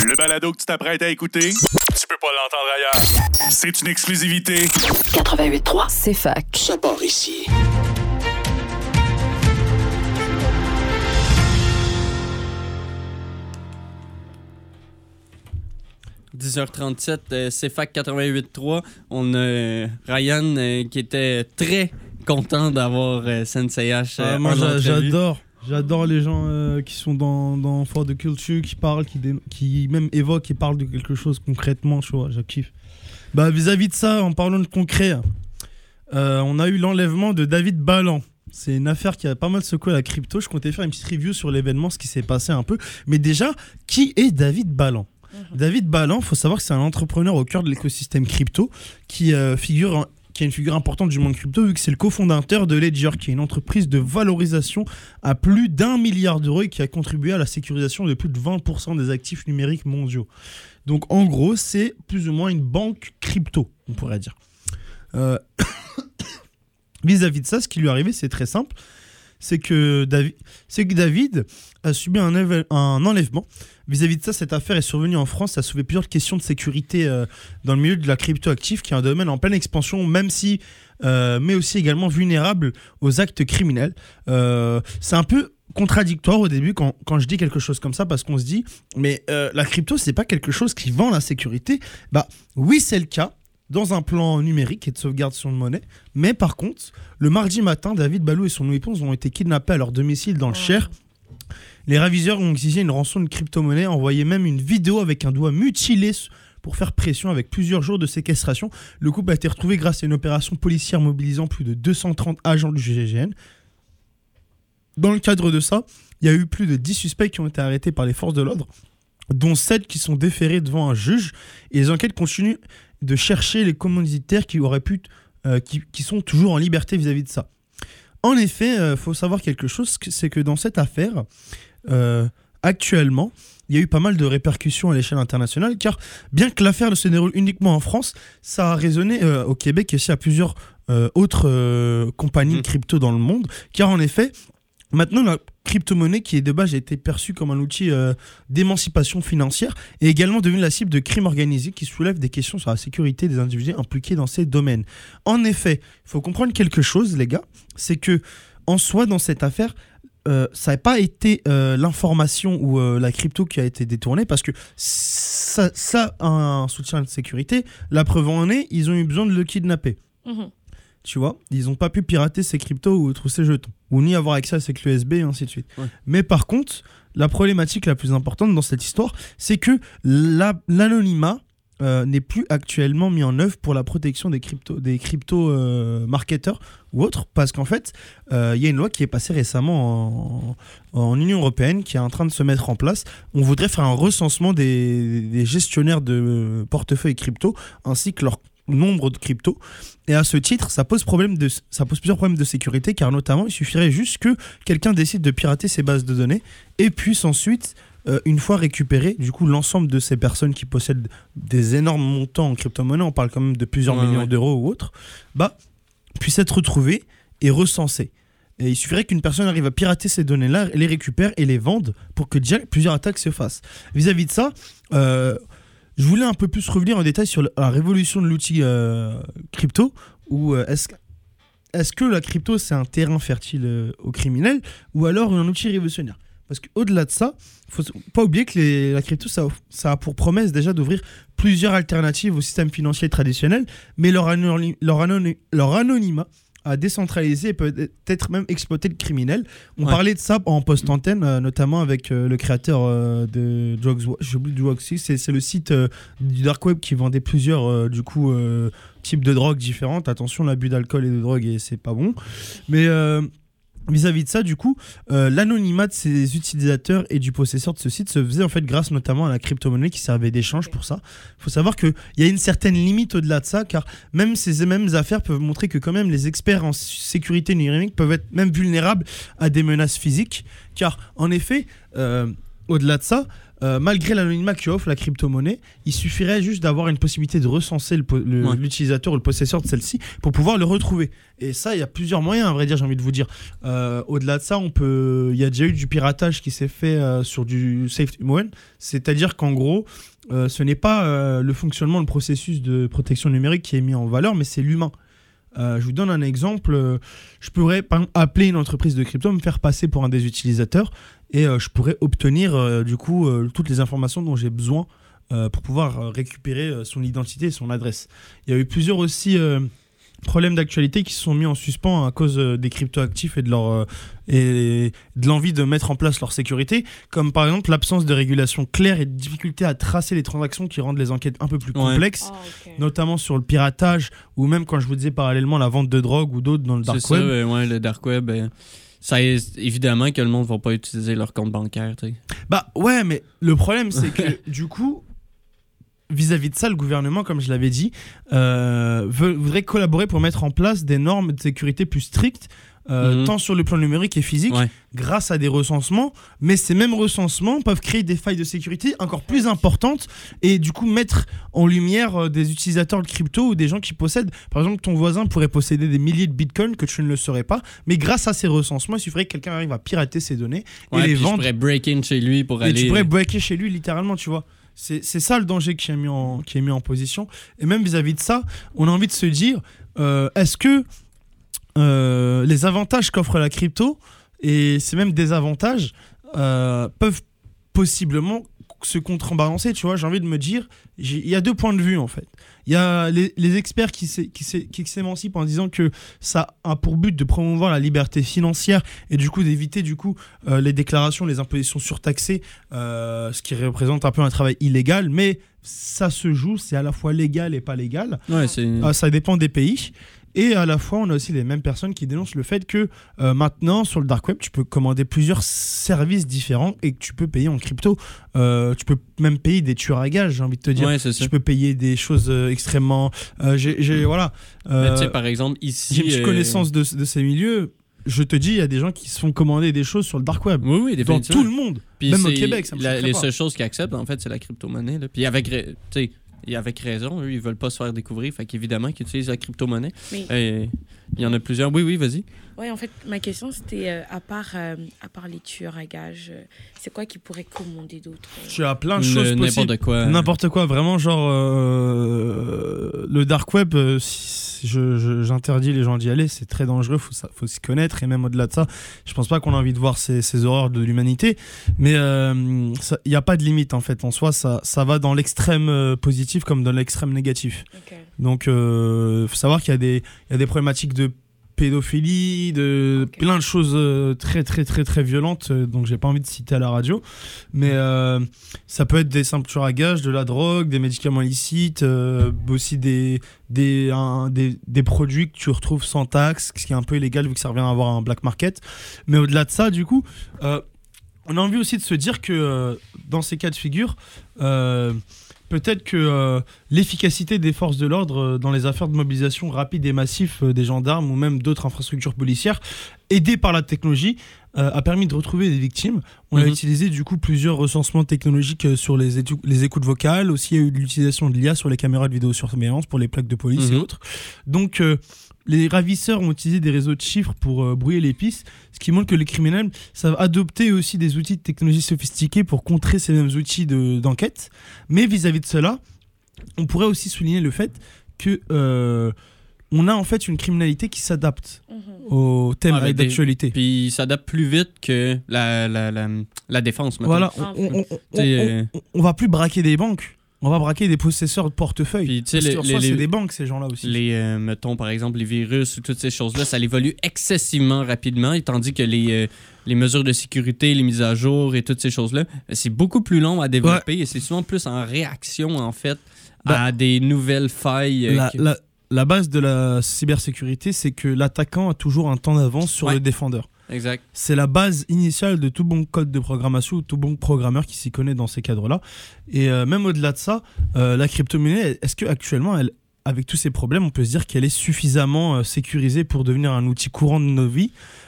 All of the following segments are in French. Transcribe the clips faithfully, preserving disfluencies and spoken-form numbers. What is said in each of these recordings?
Le balado que tu t'apprêtes à écouter, tu peux pas l'entendre ailleurs. C'est une exclusivité. quatre-vingt-huit trois, c'est fac. Ça part ici. dix heures trente-sept, euh, C F A C quatre-vingt-huit trois. On a euh, Ryan euh, qui était très content d'avoir euh, Sensei H. Euh, ah, moi, en j'a- entrevue. j'adore. J'adore les gens euh, qui sont dans, dans Fort de Culture, qui parlent, qui, dé- qui même évoquent et parlent de quelque chose concrètement, tu vois, je kiffe. Bah, vis-à-vis de ça, en parlant de concret, euh, on a eu l'enlèvement de David Ballan. C'est une affaire qui a pas mal secoué la crypto. Je comptais faire une petite review sur l'événement, ce qui s'est passé un peu. Mais déjà, qui est David Ballan ? Mmh. David Ballan, il faut savoir que c'est un entrepreneur au cœur de l'écosystème crypto qui euh, figure... qui est une figure importante du monde crypto, vu que c'est le cofondateur de Ledger, qui est une entreprise de valorisation à plus d'un milliard d'euros et qui a contribué à la sécurisation de plus de vingt pour cent des actifs numériques mondiaux. Donc en gros, c'est plus ou moins une banque crypto, on pourrait dire. Euh... Vis-à-vis de ça, ce qui lui est arrivé, c'est très simple. C'est que David, c'est que David a subi un, éve- un enlèvement. Vis-à-vis de ça, cette affaire est survenue en France. Ça a soulevé plusieurs questions de sécurité euh, dans le milieu de la crypto-active, qui est un domaine en pleine expansion, même si, euh, mais aussi également vulnérable aux actes criminels. Euh, c'est un peu contradictoire au début quand, quand je dis quelque chose comme ça, parce qu'on se dit, mais euh, la crypto, c'est pas quelque chose qui vend la sécurité. Bah oui, c'est le cas. Dans un plan numérique et de sauvegarde sur une monnaie. Mais par contre, le mardi matin, David Balou et son épouse ont été kidnappés à leur domicile dans le Cher. Les ravisseurs ont exigé une rançon de crypto-monnaie, envoyé même une vidéo avec un doigt mutilé pour faire pression avec plusieurs jours de séquestration. Le couple a été retrouvé grâce à une opération policière mobilisant plus de deux cent trente agents du G I G N. Dans le cadre de ça, il y a eu plus de dix suspects qui ont été arrêtés par les forces de l'ordre, dont sept qui sont déférés devant un juge. Et les enquêtes continuent de chercher les commanditaires qui auraient pu, euh, qui, qui sont toujours en liberté vis-à-vis de ça. En effet, il euh, faut savoir quelque chose, c'est que dans cette affaire, euh, actuellement, il y a eu pas mal de répercussions à l'échelle internationale, car bien que l'affaire se déroule uniquement en France, ça a résonné euh, au Québec et aussi à plusieurs euh, autres euh, compagnies mmh. de crypto dans le monde, car en effet, maintenant, la crypto-monnaie qui est de base a été perçue comme un outil euh, d'émancipation financière est également devenue la cible de crimes organisés qui soulèvent des questions sur la sécurité des individus impliqués dans ces domaines. En effet, il faut comprendre quelque chose, les gars, c'est que en soi, dans cette affaire, euh, ça n'a pas été euh, l'information ou euh, la crypto qui a été détournée, parce que ça, ça a un soutien de sécurité. La preuve en est, ils ont eu besoin de le kidnapper. Mmh. Tu vois, ils n'ont pas pu pirater ces cryptos ou trouver ces jetons, ou ni avoir accès à ces clés U S B et ainsi de suite. Ouais. Mais par contre, la problématique la plus importante dans cette histoire, c'est que la, l'anonymat euh, n'est plus actuellement mis en œuvre pour la protection des crypto, des crypto euh, marketeurs ou autres, parce qu'en fait, il euh, y a une loi qui est passée récemment en, en Union européenne qui est en train de se mettre en place. On voudrait faire un recensement des, des gestionnaires de portefeuille crypto ainsi que leur nombre de crypto, et à ce titre ça pose, problème de, ça pose plusieurs problèmes de sécurité, car notamment il suffirait juste que quelqu'un décide de pirater ces bases de données et puisse ensuite euh, une fois récupéré du coup l'ensemble de ces personnes qui possèdent des énormes montants en crypto-monnaie, on parle quand même de plusieurs ouais, millions ouais. d'euros ou autres, bah puisse être retrouvé et recensé. Et il suffirait qu'une personne arrive à pirater ces données-là, les récupère et les vende pour que déjà plusieurs attaques se fassent. Vis-à-vis de ça, euh, je voulais un peu plus revenir en détail sur la révolution de l'outil euh, crypto, ou euh, est-ce, est-ce que la crypto c'est un terrain fertile euh, aux criminels, ou alors un outil révolutionnaire ? Parce qu'au-delà de ça, il ne faut pas oublier que les, la crypto ça, ça a pour promesse déjà d'ouvrir plusieurs alternatives au système financier traditionnel, mais leur, anony- leur, anony- leur anonymat à décentraliser et peut-être même exploiter le criminel. On ouais. parlait de ça en post-antenne, euh, notamment avec euh, le créateur euh, de Drugs, j'oublie Drugs, c'est, c'est le site euh, du Dark Web qui vendait plusieurs euh, du coup, euh, types de drogues différentes. Attention, l'abus d'alcool et de drogue, et c'est pas bon. Mais euh, vis-à-vis de ça, du coup, euh, l'anonymat de ces utilisateurs et du possesseur de ce site se faisait en fait grâce notamment à la crypto-monnaie qui servait d'échange pour ça. Il faut savoir qu'il y a une certaine limite au-delà de ça, car même ces mêmes affaires peuvent montrer que quand même les experts en sécurité numérique peuvent être même vulnérables à des menaces physiques, car en effet, euh, au-delà de ça, euh, malgré l'anonymat qu'offre la crypto-monnaie, il suffirait juste d'avoir une possibilité de recenser le po- le, Ouais. l'utilisateur ou le possesseur de celle-ci pour pouvoir le retrouver. Et ça, il y a plusieurs moyens, à vrai dire, j'ai envie de vous dire. Euh, au-delà de ça, on peut, il y a déjà eu du piratage qui s'est fait euh, sur du SafeMoon, c'est-à-dire qu'en gros, euh, ce n'est pas euh, le fonctionnement, le processus de protection numérique qui est mis en valeur, mais c'est l'humain. Euh, je vous donne un exemple. Euh, je pourrais par exemple, appeler une entreprise de crypto, me faire passer pour un des utilisateurs et euh, je pourrais obtenir euh, du coup euh, toutes les informations dont j'ai besoin euh, pour pouvoir euh, récupérer euh, son identité et son adresse. Il y a eu plusieurs aussi euh, problèmes d'actualité qui se sont mis en suspens à cause euh, des cryptoactifs et de leur euh, et de l'envie de mettre en place leur sécurité, comme par exemple l'absence de régulation claire et de difficulté à tracer les transactions qui rendent les enquêtes un peu plus Ouais. complexes, Ah, ok. notamment sur le piratage ou même quand je vous disais parallèlement la vente de drogue ou d'autres dans le dark C'est web. ça, euh, ouais, le dark web. euh, ça est évidemment que le monde va pas utiliser leur compte bancaire, tu sais. Bah ouais, mais le problème c'est que du coup, vis-à-vis de ça, le gouvernement, comme je l'avais dit, euh, veut, voudrait collaborer pour mettre en place des normes de sécurité plus strictes, euh, Mhm. tant sur le plan numérique et physique, Ouais. grâce à des recensements. Mais ces mêmes recensements peuvent créer des failles de sécurité encore plus importantes et du coup mettre en lumière euh, des utilisateurs de crypto ou des gens qui possèdent. Par exemple, ton voisin pourrait posséder des milliers de bitcoins que tu ne le saurais pas, mais grâce à ces recensements, il suffirait que quelqu'un arrive à pirater ces données Ouais, et les puis je vendre. pourrais break in chez lui pour Et aller. tu pourrais breaker chez lui littéralement, tu vois. C'est, c'est ça le danger qui est, mis en, qui est mis en position. Et même vis-à-vis de ça, on a envie de se dire, euh, est-ce que euh, les avantages qu'offre la crypto, et c'est même des avantages, euh, peuvent possiblement se contrebalancer, tu vois. J'ai envie de me dire, j'ai- il y a deux points de vue en fait. Il y a les, les experts qui, s'é- qui, s'é- qui s'émancipent en disant que ça a pour but de promouvoir la liberté financière et du coup d'éviter du coup euh, les déclarations, les impositions surtaxées, euh, ce qui représente un peu un travail illégal, mais ça se joue, c'est à la fois légal et pas légal. Ouais, c'est. Ah, ça dépend des pays. Et à la fois, on a aussi les mêmes personnes qui dénoncent le fait que euh, maintenant, sur le dark web, tu peux commander plusieurs services différents et que tu peux payer en crypto. Euh, tu peux même payer des tueurs à gages, j'ai envie de te dire. Ouais, c'est ça. Tu peux payer des choses euh, extrêmement... euh, j'ai, j'ai- voilà. Mais Euh, tu sais, par exemple, ici. j'ai une petite euh, connaissance de, de ces milieux. Je te dis, il y a des gens qui se font commander des choses sur le dark web. Oui, oui, Dans définitivement. tout le monde. Puis Même au c'est Québec, ça me la- choquerait Les pas. seules choses qu'ils acceptent, en fait, c'est la crypto-monnaie. Là. Puis avec, ra- tu sais, et avec raison, eux, ils veulent pas se faire découvrir. Fait qu'évidemment qu'ils utilisent la crypto-monnaie. Oui. Et il y en a plusieurs. Oui, oui, vas-y. Ouais, en fait, ma question c'était euh, à part euh, à part les tueurs à gages, euh, c'est quoi qui pourrait commander d'autres euh, Tu as plein de Le- choses possibles. N'importe quoi. N'importe quoi, vraiment, genre euh, le dark web, euh, si je- je- j'interdis les gens d'y aller, c'est très dangereux, faut, ça- faut s'y connaître, et même au-delà de ça, je pense pas qu'on a envie de voir ces, ces horreurs de l'humanité, mais il n'y a pas de limite en fait, en soi, ça, ça va dans l'extrême euh, positif comme dans l'extrême négatif. Ok. Donc, il euh, faut savoir qu'il y a des, il y a des problématiques de pédophilie, de Ok. plein de choses euh, très très très très violentes, euh, donc j'ai pas envie de citer à la radio, mais euh, ça peut être des simples tueurs à gages, de la drogue, des médicaments illicites, euh, aussi des des, un- des des produits que tu retrouves sans taxe, ce qui est un peu illégal vu que ça revient à avoir un black market. Mais au-delà de ça, du coup, euh, on a envie aussi de se dire que euh, dans ces cas de figure, euh, peut-être que euh, l'efficacité des forces de l'ordre euh, dans les affaires de mobilisation rapide et massif euh, des gendarmes ou même d'autres infrastructures policières, aidées par la technologie, euh, a permis de retrouver des victimes. On a Mhm. utilisé du coup plusieurs recensements technologiques euh, sur les, étou- les écoutes vocales. Aussi, il y a eu de l'utilisation de l'I A sur les caméras de vidéosurveillance pour les plaques de police et Mhm. autres. Donc, euh, les ravisseurs ont utilisé des réseaux de chiffres pour euh, brouiller les pistes, ce qui montre que les criminels savent adopter aussi des outils de technologie sophistiqués pour contrer ces mêmes outils de- d'enquête. Mais vis-à-vis de cela, on pourrait aussi souligner le fait que euh, on a en fait une criminalité qui s'adapte Mhm. au thème Ah, mais des- d'actualité. Puis il s'adapte plus vite que la, la, la, la défense, mettons. Voilà, Ah, on, on, on- on- T'sais, euh, on- on va plus braquer des banques, on va braquer des possesseurs de portefeuilles. Puis, tu sais, Parce les- qu'en soi, les- c'est des banques ces gens-là aussi. Les, euh, mettons, par exemple, les virus ou toutes ces choses-là, ça évolue excessivement rapidement, et tandis que les, euh, les mesures de sécurité, les mises à jour et toutes ces choses-là, c'est beaucoup plus long à développer et c'est souvent plus en réaction, en fait, à des nouvelles failles. euh, La, que- la- la base de la cybersécurité, c'est que l'attaquant a toujours un temps d'avance sur Ouais. le défendeur. Exact. C'est la base initiale de tout bon code de programmation ou tout bon programmeur qui s'y connaît dans ces cadres-là. Et euh, même au-delà de ça, euh, la crypto-monnaie, est-ce qu'actuellement, elle, avec tous ces problèmes, on peut se dire qu'elle est suffisamment euh, sécurisée pour devenir un outil courant de nos vies?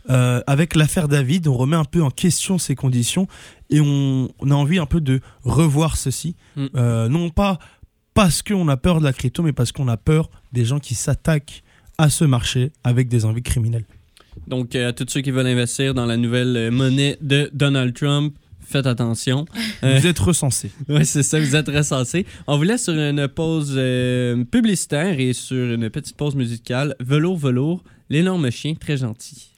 Euh, avec l'affaire David, on remet un peu en question ces conditions et on, on a envie un peu de revoir ceci. Mm. Euh, non pas parce qu'on a peur de la crypto, mais parce qu'on a peur des gens qui s'attaquent à ce marché avec des envies criminelles. Donc, euh, à tous ceux qui veulent investir dans la nouvelle monnaie de Donald Trump, faites attention. Euh, vous êtes recensés. Oui, c'est ça, vous êtes recensés. On vous laisse sur une pause euh, publicitaire et sur une petite pause musicale. Velours, velours, l'énorme chien, très gentil.